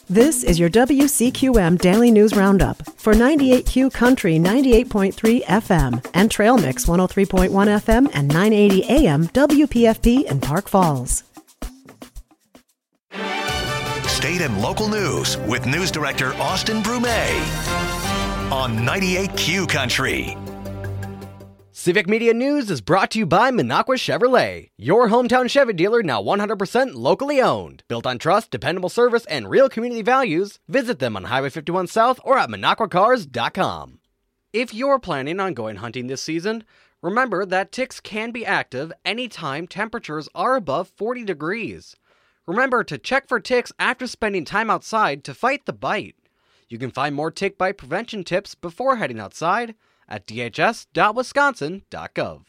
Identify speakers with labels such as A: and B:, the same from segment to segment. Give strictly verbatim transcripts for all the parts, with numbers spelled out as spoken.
A: This is your W C Q M Daily News Roundup for ninety-eight Q Country ninety-eight point three F M and Trail Mix one oh three point one F M and nine eighty A M W P F P in Park Falls.
B: State and local news with News Director Austin Brumet on ninety-eight Q Country.
C: Civic Media News is brought to you by Minocqua Chevrolet, your hometown Chevy dealer now one hundred percent locally owned. Built on trust, dependable service, and real community values, visit them on Highway fifty-one South or at minocqua cars dot com. If you're planning on going hunting this season, remember that ticks can be active anytime temperatures are above forty degrees. Remember to check for ticks after spending time outside to fight the bite. You can find more tick bite prevention tips before heading outside at d h s dot wisconsin dot gov.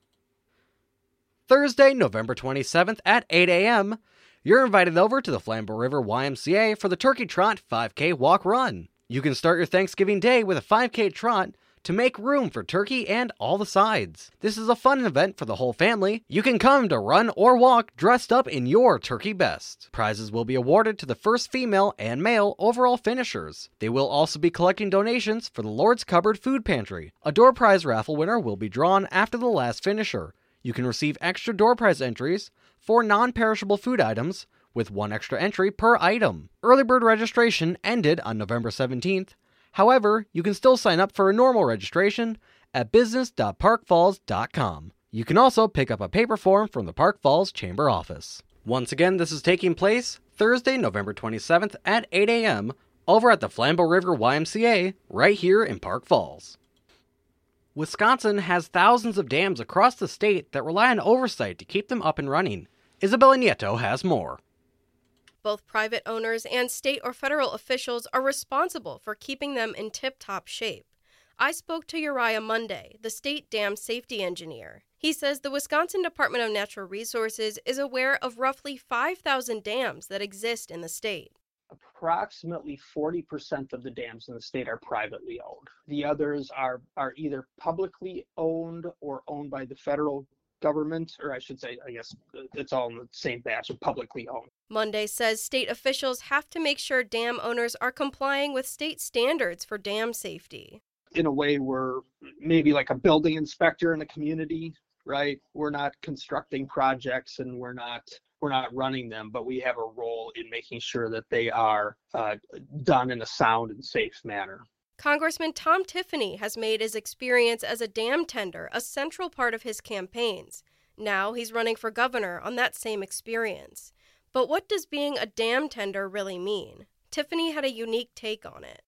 C: Thursday, November twenty-seventh at eight A M, you're invited over to the Flambeau River Y M C A for the Turkey Trot five K Walk Run. You can start your Thanksgiving day with a five K trot to make room for turkey and all the sides. This is a fun event for the whole family. You can come to run or walk dressed up in your turkey best. Prizes will be awarded to the first female and male overall finishers. They will also be collecting donations for the Lord's Cupboard Food Pantry. A door prize raffle winner will be drawn after the last finisher. You can receive extra door prize entries for non-perishable food items with one extra entry per item. Early bird registration ended on November seventeenth. However, you can still sign up for a normal registration at business dot park falls dot com. You can also pick up a paper form from the Park Falls Chamber office. Once again, this is taking place Thursday, November twenty-seventh at eight A M over at the Flambeau River Y M C A right here in Park Falls. Wisconsin has thousands of dams across the state that rely on oversight to keep them up and running. Isabella Nieto has more.
D: Both private owners and state or federal officials are responsible for keeping them in tip-top shape. I spoke to Uriah Monday, the state dam safety engineer. He says the Wisconsin Department of Natural Resources is aware of roughly five thousand dams that exist in the state.
E: Approximately forty percent of the dams in the state are privately owned. The others are, are either publicly owned or owned by the federal government, or I should say, I guess it's all in the same batch of publicly owned.
D: Monday says state officials have to make sure dam owners are complying with state standards for dam safety.
E: In a way, we're maybe like a building inspector in a community, right? We're not constructing projects and we're not we're not running them, but we have a role in making sure that they are uh, done in a sound and safe manner.
D: Congressman Tom Tiffany has made his experience as a dam tender a central part of his campaigns. Now he's running for governor on that same experience. But what does being a dam tender really mean? Tiffany had a unique take on it.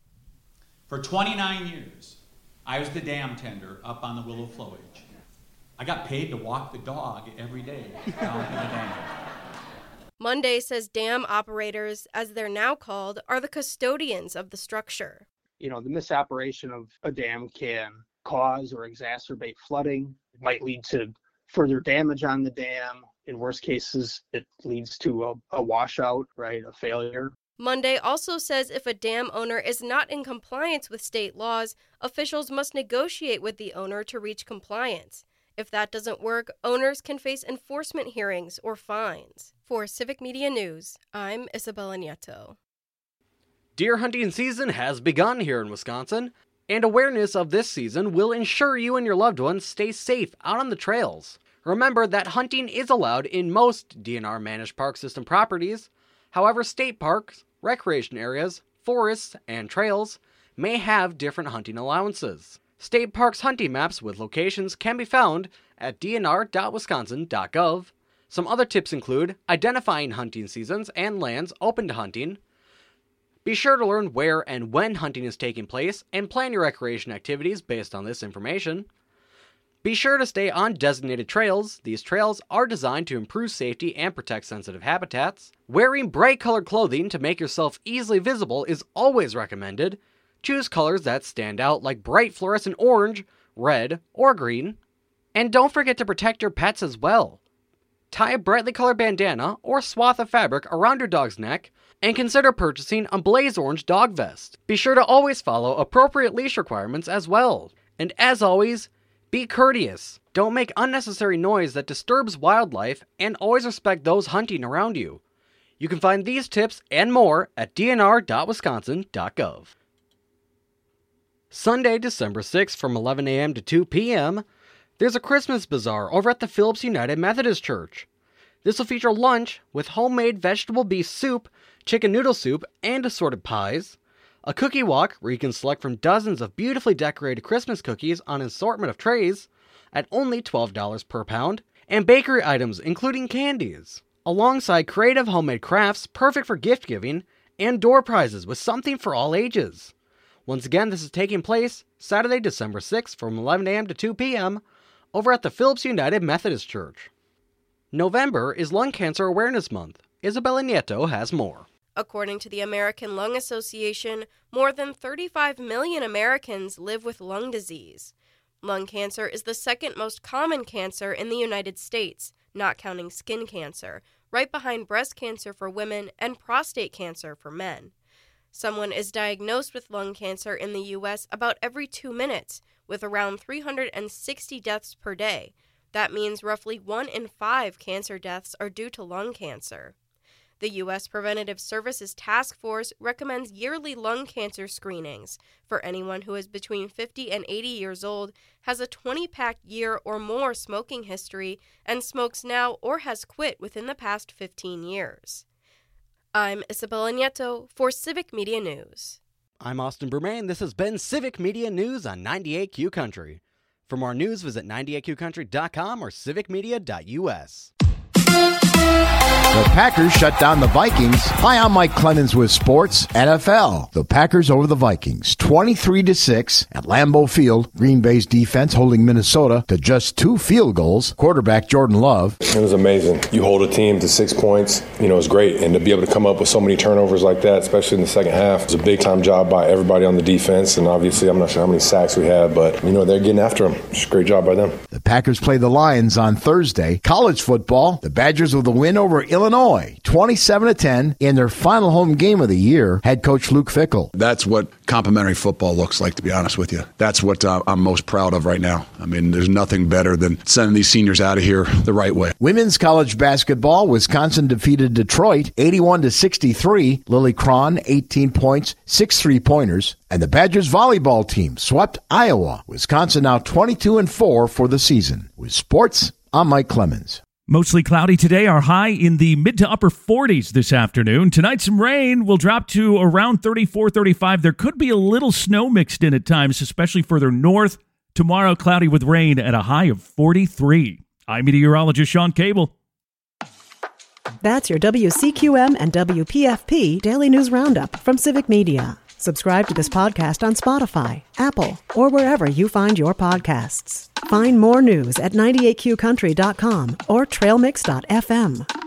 F: For twenty-nine years, I was the dam tender up on the Willow Flowage. I got paid to walk the dog every day down to the dam.
D: Monday says dam operators, as they're now called, are the custodians of the structure.
E: You know, the misoperation of a dam can cause or exacerbate flooding. It might lead to further damage on the dam. In worst cases, it leads to a, a washout, right, a failure.
D: Monday also says if a dam owner is not in compliance with state laws, officials must negotiate with the owner to reach compliance. If that doesn't work, owners can face enforcement hearings or fines. For Civic Media News, I'm Isabella Nieto.
C: Deer hunting season has begun here in Wisconsin, and awareness of this season will ensure you and your loved ones stay safe out on the trails. Remember that hunting is allowed in most D N R managed park system properties. However, state parks, recreation areas, forests, and trails may have different hunting allowances. State parks hunting maps with locations can be found at d n r dot wisconsin dot gov. Some other tips include identifying hunting seasons and lands open to hunting. Be sure to learn where and when hunting is taking place and plan your recreation activities based on this information. Be sure to stay on designated trails. These trails are designed to improve safety and protect sensitive habitats. Wearing bright colored clothing to make yourself easily visible is always recommended. Choose colors that stand out like bright fluorescent orange, red, or green. And don't forget to protect your pets as well. Tie a brightly colored bandana or swath of fabric around your dog's neck and consider purchasing a blaze orange dog vest. Be sure to always follow appropriate leash requirements as well. And as always, be courteous. Don't make unnecessary noise that disturbs wildlife, and always respect those hunting around you. You can find these tips and more at d n r dot wisconsin dot gov. Sunday, December sixth from eleven a.m. to two p.m., there's a Christmas bazaar over at the Phillips United Methodist Church. This will feature lunch with homemade vegetable beef soup, chicken noodle soup, and assorted pies, a cookie walk where you can select from dozens of beautifully decorated Christmas cookies on an assortment of trays at only twelve dollars per pound, and bakery items including candies, alongside creative homemade crafts perfect for gift giving, and door prizes with something for all ages. Once again, this is taking place Saturday, December sixth from eleven a.m. to two p.m. over at the Phillips United Methodist Church. November is Lung Cancer Awareness Month. Isabella Nieto has more.
D: According to the American Lung Association, more than thirty-five million Americans live with lung disease. Lung cancer is the second most common cancer in the United States, not counting skin cancer, right behind breast cancer for women and prostate cancer for men. Someone is diagnosed with lung cancer in the U S about every two minutes, with around three hundred sixty deaths per day. That means roughly one in five cancer deaths are due to lung cancer. The U S Preventative Services Task Force recommends yearly lung cancer screenings for anyone who is between fifty and eighty years old, has a twenty-pack year or more smoking history, and smokes now or has quit within the past fifteen years. I'm Isabella Nieto for Civic Media News.
C: I'm Austin Brumain. This has been Civic Media News on ninety-eight Q Country. For more news, visit ninety-eight q country dot com or civic media dot u s.
G: The Packers shut down the Vikings. Hi, I'm Mike Clemens with Sports N F L. The Packers over the Vikings, twenty-three to six at Lambeau Field. Green Bay's defense holding Minnesota to just two field goals. Quarterback Jordan Love.
H: It was amazing. You hold a team to six points, you know, it's great. And to be able to come up with so many turnovers like that, especially in the second half, it's a big-time job by everybody on the defense. And obviously, I'm not sure how many sacks we had, but, you know, they're getting after them. It's a great job by them.
G: The Packers play the Lions on Thursday. College football, the Badgers with a win over Illinois, twenty-seven to ten in their final home game of the year. Head coach Luke Fickell.
I: That's what complimentary football looks like, to be honest with you. That's what uh, I'm most proud of right now. I mean, there's nothing better than sending these seniors out of here the right way.
G: Women's college basketball, Wisconsin defeated Detroit eighty-one to sixty-three. Lily Cron, eighteen points, six three-pointers. And the Badgers volleyball team swept Iowa. Wisconsin now twenty-two and four for the season. With sports, I'm Mike Clemens.
J: Mostly cloudy today, our high in the mid to upper forties this afternoon. Tonight, some rain will drop to around thirty-four, thirty-five. There could be a little snow mixed in at times, especially further north. Tomorrow, cloudy with rain at a high of forty-three. I'm meteorologist Sean Cable.
A: That's your W C Q M and W P F P Daily News Roundup from Civic Media. Subscribe to this podcast on Spotify, Apple, or wherever you find your podcasts. Find more news at ninety-eight q country dot com or trail mix dot f m.